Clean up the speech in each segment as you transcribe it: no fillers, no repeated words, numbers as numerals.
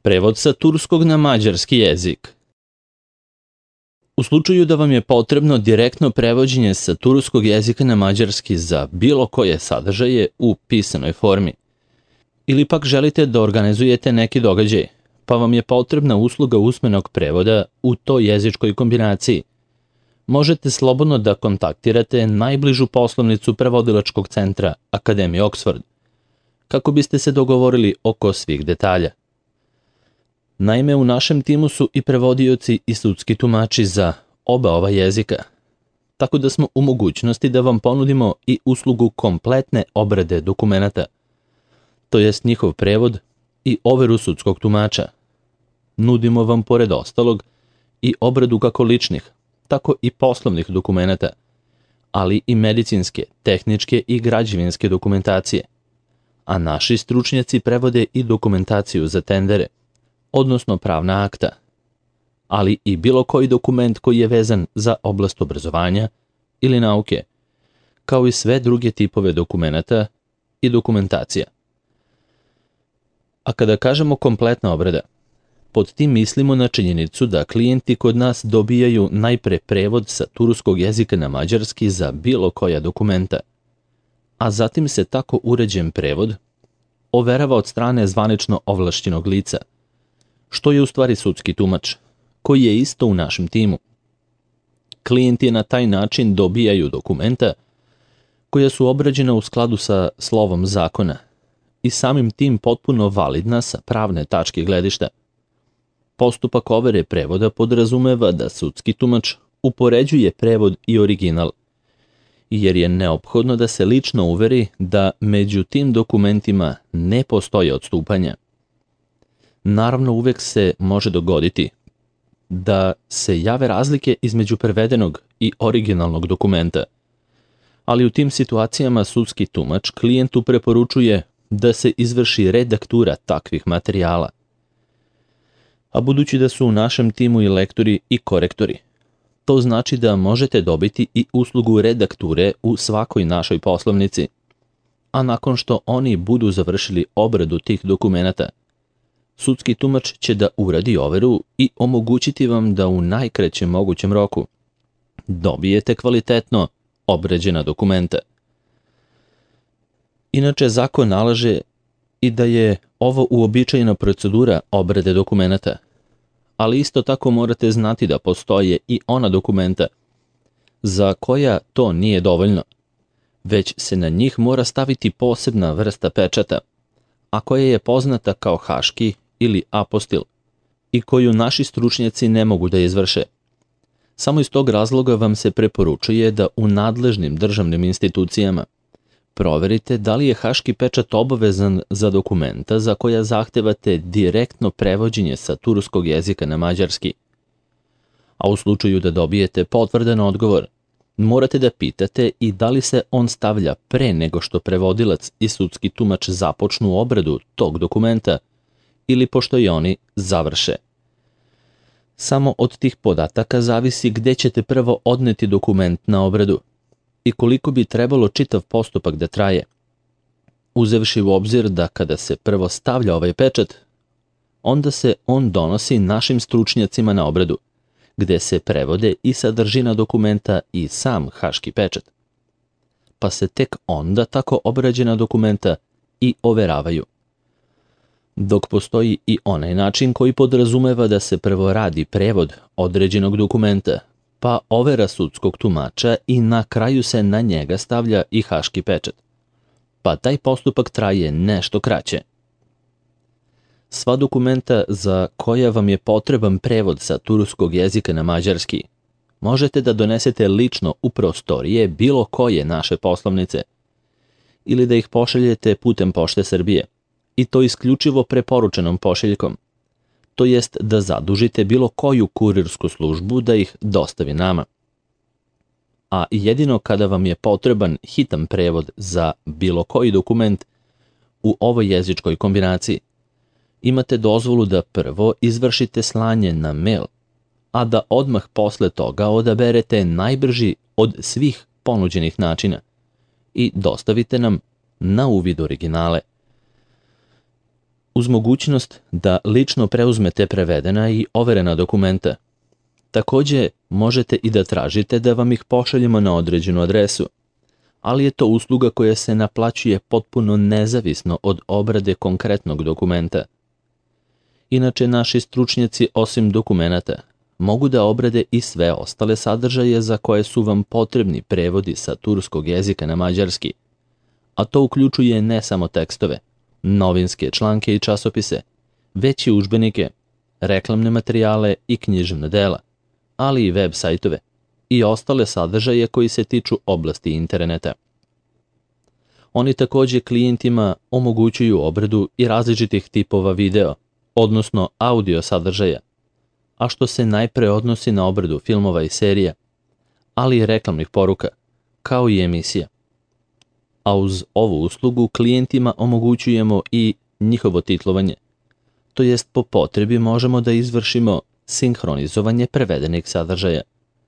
Prevod sa turskog na mađarski jezik. U slučaju da vam je potrebno direktno prevođenje sa turskog jezika na mađarski za bilo koje sadržaje u pisanoj formi, ili pak želite da organizujete neki događaj, pa vam je potrebna usluga usmenog prevoda u toj jezičkoj kombinaciji, možete slobodno da kontaktirate najbližu poslovnicu prevodilačkog centra Akademije Oxford, kako biste se dogovorili oko svih detalja. Naime, u našem timu su i prevodioci i sudski tumači za oba ova jezika, tako da smo u mogućnosti da vam ponudimo i uslugu kompletne obrade dokumenata, to jest njihov prevod i overu sudskog tumača. Nudimo vam pored ostalog i obradu kako ličnih, tako i poslovnih dokumenata, ali i medicinske, tehničke i građevinske dokumentacije, a naši stručnjaci prevode i dokumentaciju za tendere, odnosno pravna akta, ali i bilo koji dokument koji je vezan za oblast obrazovanja ili nauke, kao i sve druge tipove dokumenata i dokumentacija. A kada kažemo kompletna obrada, pod tim mislimo na činjenicu da klijenti kod nas dobijaju najpre prevod sa turskog jezika na mađarski za bilo koja dokumenta, a zatim se tako uređen prevod overava od strane zvanično ovlašćenog lica, što je u stvari sudski tumač, koji je isto u našem timu. Klijenti na taj način dobijaju dokumenta koja su obrađena u skladu sa slovom zakona i samim tim potpuno validna sa pravne tačke gledišta. Postupak overe prevoda podrazumeva da sudski tumač upoređuje prevod i original, jer je neophodno da se lično uveri da među tim dokumentima ne postoje odstupanja. Naravno, uvek se može dogoditi da se jave razlike između prevedenog i originalnog dokumenta, ali u tim situacijama sudski tumač klijentu preporučuje da se izvrši redaktura takvih materijala. A budući da su u našem timu i lektori i korektori, to znači da možete dobiti i uslugu redakture u svakoj našoj poslovnici, a nakon što oni budu završili obradu tih dokumenata, sudski tumač će da uradi overu i omogućiti vam da u najkraćem mogućem roku dobijete kvalitetno obrađena dokumenta. Inače, zakon nalaže i da je ovo uobičajena procedura obrade dokumenata, ali isto tako morate znati da postoje i ona dokumenta za koja to nije dovoljno, već se na njih mora staviti posebna vrsta pečata, a koja je poznata kao haški ili apostil i koju naši stručnjaci ne mogu da izvrše. Samo iz tog razloga vam se preporučuje da u nadležnim državnim institucijama proverite da li je haški pečat obavezan za dokumenta za koja zahtevate direktno prevođenje sa turskog jezika na mađarski. A u slučaju da dobijete potvrdan odgovor, morate da pitate i da li se on stavlja pre nego što prevodilac i sudski tumač započnu obradu tog dokumenta ili pošto i oni završe. Samo od tih podataka zavisi gde ćete prvo odneti dokument na obradu i koliko bi trebalo čitav postupak da traje. Uzevši u obzir da kada se prvo stavlja ovaj pečat, onda se on donosi našim stručnjacima na obradu, gde se prevode i sadržina dokumenta i sam haški pečat. Pa se tek onda tako obrađena dokumenta i overavaju. Dok postoji i onaj način koji podrazumeva da se prvo radi prevod određenog dokumenta, pa overa sudskog tumača i na kraju se na njega stavlja i haški pečat, pa taj postupak traje nešto kraće. Sva dokumenta za koja vam je potreban prevod sa turskog jezika na mađarski možete da donesete lično u prostorije bilo koje naše poslovnice ili da ih pošaljete putem Pošte Srbije, i to isključivo preporučenom pošiljkom, to jest da zadužite bilo koju kurirsku službu da ih dostavi nama. A jedino kada vam je potreban hitan prevod za bilo koji dokument u ovoj jezičkoj kombinaciji, imate dozvolu da prvo izvršite slanje na mail, a da odmah posle toga odaberete najbrži od svih ponuđenih načina – i dostavite nam na uvid originale. uz mogućnost da lično preuzmete prevedena i overena dokumenta. Takođe, možete i da tražite da vam ih pošaljemo na određenu adresu, ali je to usluga koja se naplaćuje potpuno nezavisno od obrade konkretnog dokumenta. Inače, naši stručnjaci osim dokumenata mogu da obrade i sve ostale sadržaje za koje su vam potrebni prevodi sa turskog jezika na mađarski, a to uključuje ne samo tekstove, novinske članke i časopise, već i udžbenike, reklamne materijale i književna dela, ali i web sajtove i ostale sadržaje koji se tiču oblasti interneta. Oni takođe klijentima omogućuju obradu i različitih tipova video, odnosno audio sadržaja, a što se najpre odnosi na obradu filmova i serija, ali i reklamnih poruka, kao i emisija. A uz ovu uslugu klijentima omogućujemo i njihovo titlovanje, to jest po potrebi možemo da izvršimo sinhronizovanje prevedenih sadržaja.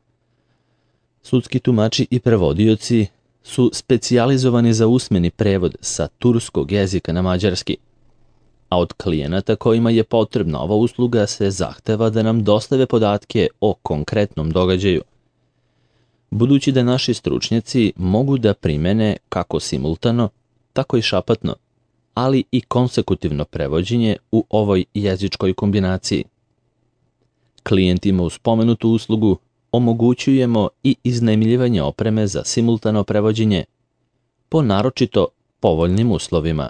Sudski tumači i prevodioci su specijalizovani za usmeni prevod sa turskog jezika na mađarski, a od klijenata kojima je potrebna ova usluga se zahteva da nam dostave podatke o konkretnom događaju. Budući da naši stručnjaci mogu da primene kako simultano, tako i šapatno, ali i konsekutivno prevođenje u ovoj jezičkoj kombinaciji. Klijentima uz spomenutu uslugu omogućujemo i iznajmljivanje opreme za simultano prevođenje po naročito povoljnim uslovima.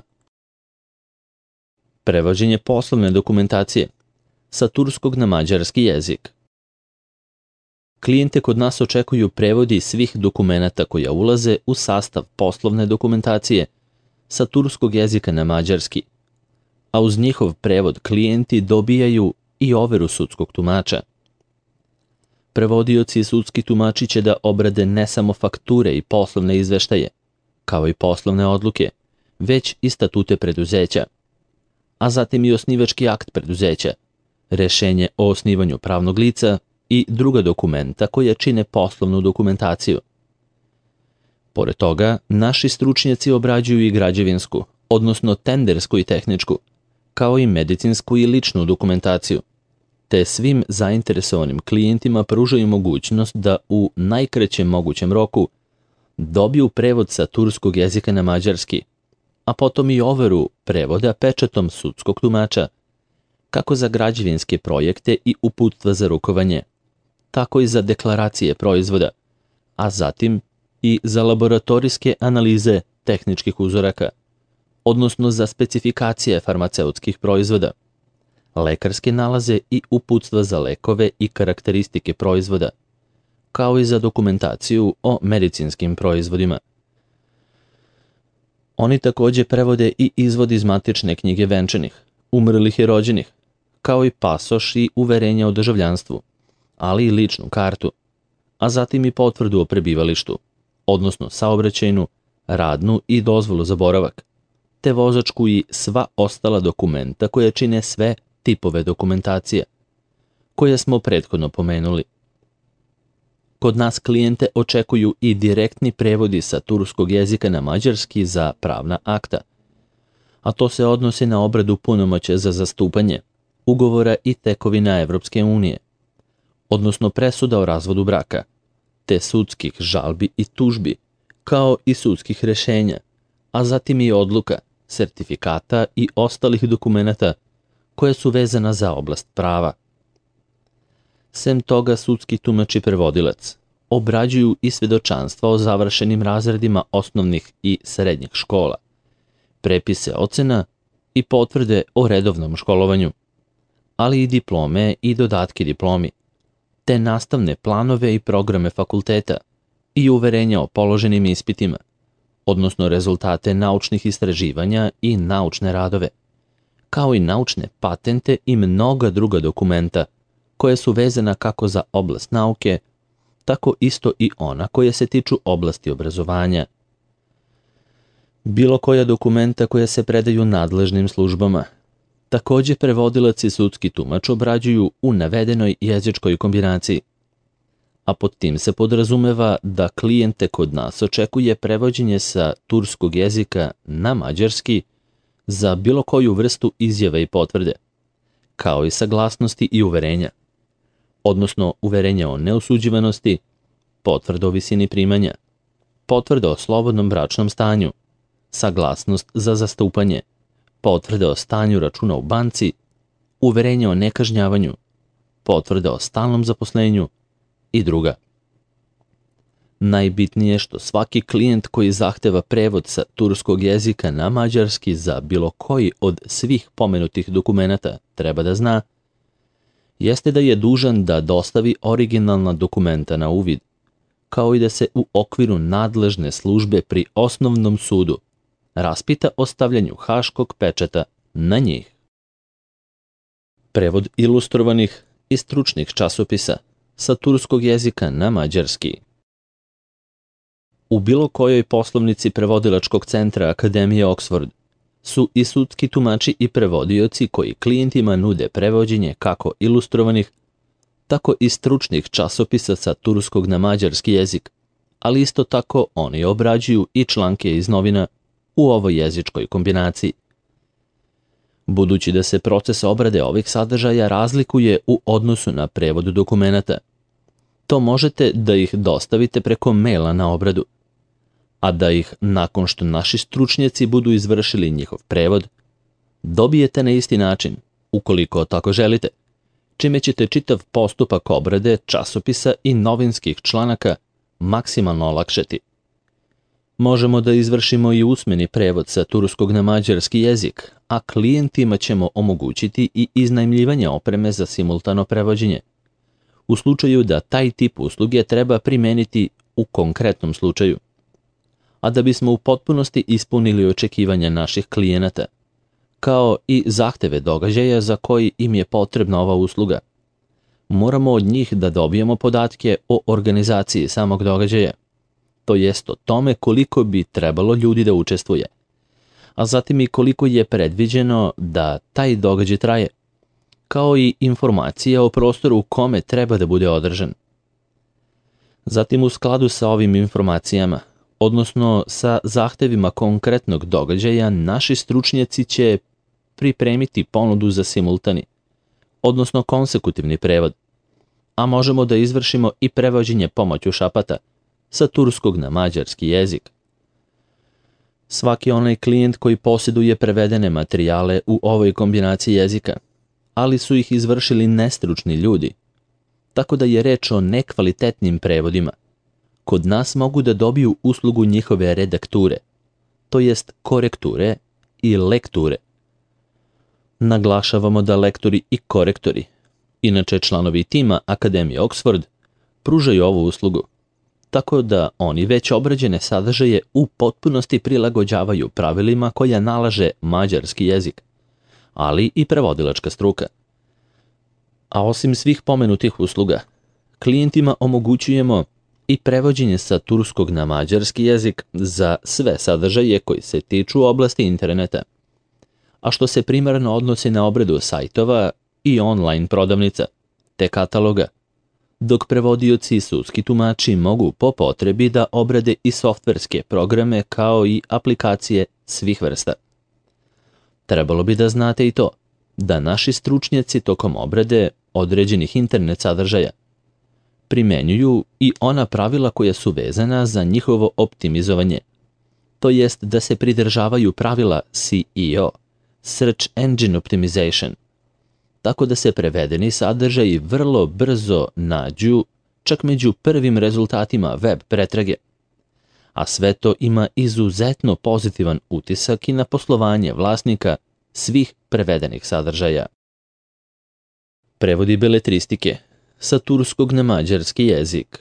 Prevođenje poslovne dokumentacije sa turskog na mađarski jezik. Klijente kod nas očekuju prevodi svih dokumenata koja ulaze u sastav poslovne dokumentacije sa turskog jezika na mađarski, a uz njihov prevod klijenti dobijaju i overu sudskog tumača. Prevodioci i sudski tumači će da obrade ne samo fakture i poslovne izveštaje, kao i poslovne odluke, već i statute preduzeća, a zatim i osnivački akt preduzeća, rešenje o osnivanju pravnog lica i druga dokumenta koja čine poslovnu dokumentaciju. Pored toga, naši stručnjaci obrađuju i građevinsku, odnosno tendersku i tehničku, kao i medicinsku i ličnu dokumentaciju, te svim zainteresovanim klijentima pružaju mogućnost da u najkraćem mogućem roku dobiju prevod sa turskog jezika na mađarski, a potom i overu prevoda pečatom sudskog tumača, kako za građevinske projekte i uputstva za rukovanje, tako i za deklaracije proizvoda, a zatim i za laboratorijske analize tehničkih uzoraka, odnosno za specifikacije farmaceutskih proizvoda, lekarske nalaze i uputstva za lekove i karakteristike proizvoda, kao i za dokumentaciju o medicinskim proizvodima. Oni takođe prevode i izvod iz matične knjige venčanih, umrlih i rođenih, kao i pasoš i uverenja o državljanstvu, ali i ličnu kartu, a zatim i potvrdu o prebivalištu, odnosno saobraćajnu, radnu i dozvolu za boravak, te vozačku i sva ostala dokumenta koja čine sve tipove dokumentacije, koje smo prethodno pomenuli. Kod nas klijente očekuju i direktni prevodi sa turskog jezika na mađarski za pravna akta, a to se odnosi na obradu punomoćja za zastupanje, ugovora i tekovina Evropske unije, odnosno presuda o razvodu braka, te sudskih žalbi i tužbi, kao i sudskih rešenja, a zatim i odluka, sertifikata i ostalih dokumenata koje su vezana za oblast prava. Sem toga, sudski tumač i prevodilac obrađuju i svedočanstva o završenim razredima osnovnih i srednjih škola, prepise ocena i potvrde o redovnom školovanju, ali i diplome i dodatke diplomi, te nastavne planove i programe fakulteta i uverenja o položenim ispitima, odnosno rezultate naučnih istraživanja i naučne radove, kao i naučne patente i mnoga druga dokumenta koje su vezana kako za oblast nauke, tako isto i ona koje se tiču oblasti obrazovanja. Bilo koja dokumenta koja se predaju nadležnim službama. Takođe, prevodilac i sudski tumač obrađuju u navedenoj jezičkoj kombinaciji, a pod tim se podrazumeva da klijente kod nas očekuje prevođenje sa turskog jezika na mađarski za bilo koju vrstu izjave i potvrde, kao i saglasnosti i uverenja, odnosno uverenja o neosuđivanosti, potvrda o visini primanja, potvrda o slobodnom bračnom stanju, saglasnost za zastupanje, potvrda o stanju računa u banci, uverenje o nekažnjavanju, potvrda o stalnom zaposlenju i druga. Najbitnije je što svaki klijent koji zahteva prevod sa turskog jezika na mađarski za bilo koji od svih pomenutih dokumenata treba da zna, jeste da je dužan da dostavi originalna dokumenta na uvid, kao i da se u okviru nadležne službe pri osnovnom sudu raspita o stavljanju haškog pečata na njih. Prevod ilustrovanih i stručnih časopisa sa turskog jezika na mađarski. U bilo kojoj poslovnici prevodilačkog centra Akademije Oxford su i sudski tumači i prevodioci koji klijentima nude prevođenje kako ilustrovanih, tako i stručnih časopisa sa turskog na mađarski jezik, ali isto tako oni obrađuju i članke iz novina u ovoj jezičkoj kombinaciji. Budući da se proces obrade ovih sadržaja razlikuje u odnosu na prevod dokumenata, to možete da ih dostavite preko maila na obradu, a da ih, nakon što naši stručnjaci budu izvršili njihov prevod, dobijete na isti način, ukoliko tako želite, čime ćete čitav postupak obrade časopisa i novinskih članaka maksimalno olakšati. Možemo da izvršimo i usmeni prevod sa turskog na mađarski jezik, a klijentima ćemo omogućiti i iznajmljivanje opreme za simultano prevođenje, u slučaju da taj tip usluge treba primeniti u konkretnom slučaju. A da bismo u potpunosti ispunili očekivanja naših klijenata, kao i zahteve događaja za koji im je potrebna ova usluga, moramo od njih da dobijemo podatke o organizaciji samog događaja, to jest o tome koliko bi trebalo ljudi da učestvuje, a zatim i koliko je predviđeno da taj događaj traje, kao i informacije o prostoru u kome treba da bude održan. Zatim, u skladu sa ovim informacijama, odnosno sa zahtevima konkretnog događaja, naši stručnjaci će pripremiti ponudu za simultani, odnosno konsekutivni prevod, a možemo da izvršimo i prevođenje pomoću šapata sa turskog na mađarski jezik. Svaki onaj klijent koji posjeduje prevedene materijale u ovoj kombinaciji jezika, ali su ih izvršili nestručni ljudi, tako da je reč o nekvalitetnim prevodima, kod nas mogu da dobiju uslugu njihove redakture, to jest korekture i lekture. Naglašavamo da lektori i korektori, inače članovi tima Akademije Oxford, pružaju ovu uslugu, tako da oni već obrađene sadržaje u potpunosti prilagođavaju pravilima koja nalaže mađarski jezik, ali i prevodilačka struka. A osim svih pomenutih usluga, klijentima omogućujemo i prevođenje sa turskog na mađarski jezik za sve sadržaje koji se tiču oblasti interneta, a što se primarno odnosi na obradu sajtova i online prodavnica, te kataloga, dok prevodioci i sudski tumači mogu po potrebi da obrade i softverske programe kao i aplikacije svih vrsta. Trebalo bi da znate i to, da naši stručnjaci tokom obrade određenih internet sadržaja primenjuju i ona pravila koja su vezana za njihovo optimizovanje, to jest da se pridržavaju pravila SEO, Search Engine Optimization, tako da se prevedeni sadržaji vrlo brzo nađu čak među prvim rezultatima web pretrage, a sve to ima izuzetno pozitivan utisak i na poslovanje vlasnika svih prevedenih sadržaja. Prevodi beletristike sa turskog na mađarski jezik.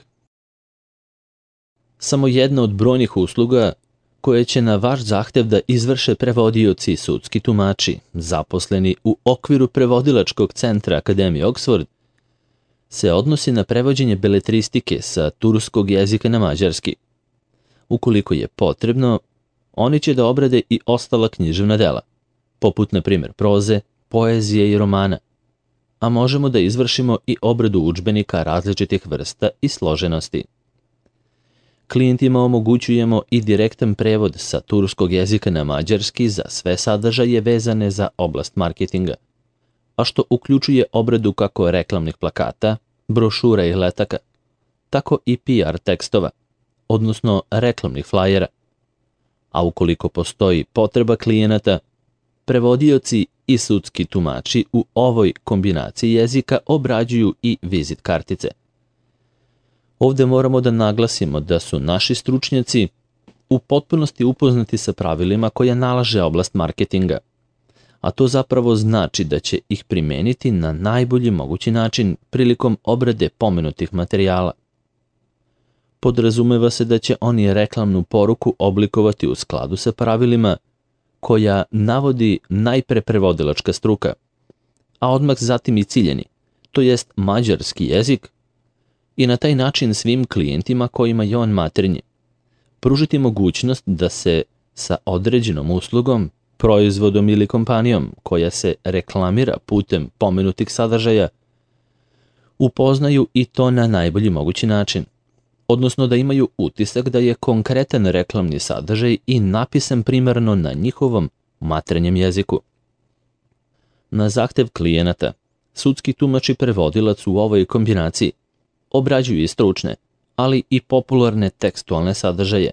Samo jedna od brojnih usluga koje će na vaš zahtev da izvrše prevodioci i sudski tumači, zaposleni u okviru prevodilačkog centra Akademije Oxford, se odnosi na prevođenje beletristike sa turskog jezika na mađarski. Ukoliko je potrebno, oni će da obrade i ostala književna dela, poput na primjer proze, poezije i romana, a možemo da izvršimo i obradu udžbenika različitih vrsta i složenosti. Klijentima omogućujemo i direktan prevod sa turskog jezika na mađarski za sve sadržaje vezane za oblast marketinga, a što uključuje obradu kako reklamnih plakata, brošura i letaka, tako i PR tekstova, odnosno reklamnih flajera. A ukoliko postoji potreba klijenata, prevodioci i sudski tumači u ovoj kombinaciji jezika obrađuju i vizit kartice. Ovde moramo da naglasimo da su naši stručnjaci u potpunosti upoznati sa pravilima koja nalaže oblast marketinga, a to zapravo znači da će ih primeniti na najbolji mogući način prilikom obrade pomenutih materijala. Podrazumeva se da će oni reklamnu poruku oblikovati u skladu sa pravilima koja navodi najpre prevodilačka struka, a odmah zatim i ciljeni, to jest mađarski jezik, i na taj način svim klijentima kojima je on maternji pružiti mogućnost da se sa određenom uslugom, proizvodom ili kompanijom koja se reklamira putem pomenutih sadržaja upoznaju i to na najbolji mogući način, odnosno da imaju utisak da je konkretan reklamni sadržaj i napisan primarno na njihovom maternjem jeziku. Na zahtev klijenata, sudski tumač i prevodilac u ovoj kombinaciji obrađuju i stručne, ali i popularne tekstualne sadržaje.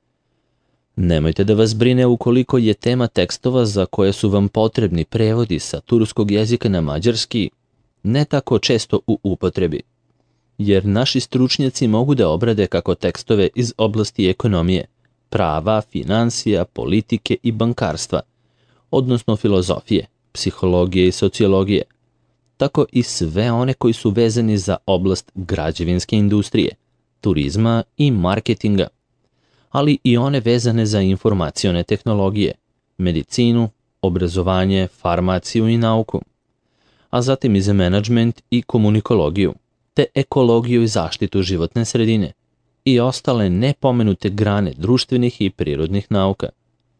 Nemojte da vas brine ukoliko je tema tekstova za koje su vam potrebni prevodi sa turskog jezika na mađarski ne tako često u upotrebi, jer naši stručnjaci mogu da obrade kako tekstove iz oblasti ekonomije, prava, finansija, politike i bankarstva, odnosno filozofije, psihologije i sociologije, tako i sve one koji su vezani za oblast građevinske industrije, turizma i marketinga, ali i one vezane za informacione tehnologije, medicinu, obrazovanje, farmaciju i nauku, a zatim i za menadžment i komunikologiju, te ekologiju i zaštitu životne sredine i ostale nepomenute grane društvenih i prirodnih nauka.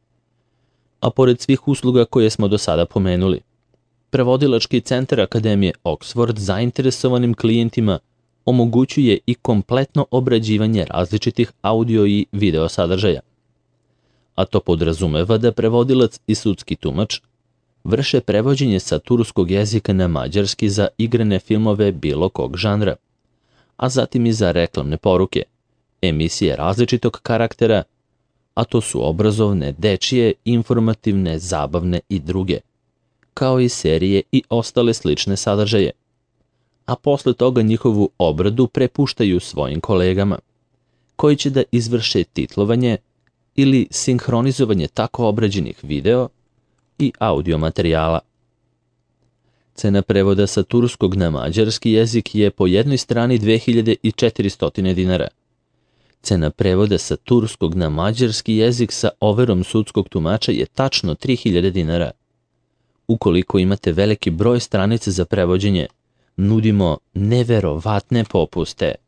A pored svih usluga koje smo do sada pomenuli, Prevodilački centar Akademije Oxford zainteresovanim klijentima omogućuje i kompletno obrađivanje različitih audio i video sadržaja. A to podrazumeva da prevodilac i sudski tumač vrše prevođenje sa turskog jezika na mađarski za igrane filmove bilo kog žanra, a zatim i za reklamne poruke, emisije različitog karaktera, a to su obrazovne, dečije, informativne, zabavne i druge, kao i serije i ostale slične sadržaje. A posle toga njihovu obradu prepuštaju svojim kolegama, koji će da izvrše titlovanje ili sinhronizovanje tako obrađenih video i audio materijala. Cena prevoda sa turskog na mađarski jezik je po jednoj strani 2400 dinara. Cena prevoda sa turskog na mađarski jezik sa overom sudskog tumača je tačno 3000 dinara. Ukoliko imate veliki broj stranica za prevođenje, nudimo neverovatne popuste.